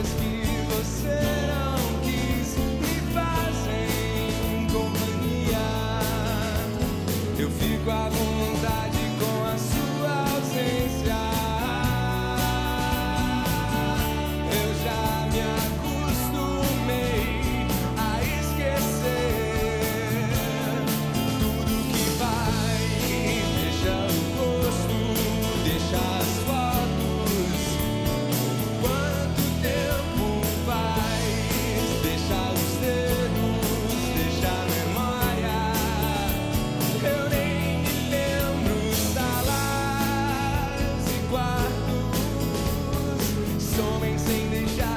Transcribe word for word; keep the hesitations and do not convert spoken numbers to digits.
dias que você não quis me fazem companhia. Eu fico à vontade com a sua ausência. Eu já me acostumei a esquecer tudo que vai. Deixa o rosto, deixa as fotos. Quanto tempo faz? Deixa os dedos, deixa a memória. Eu nem me lembro. Salas e quartos somem sem deixar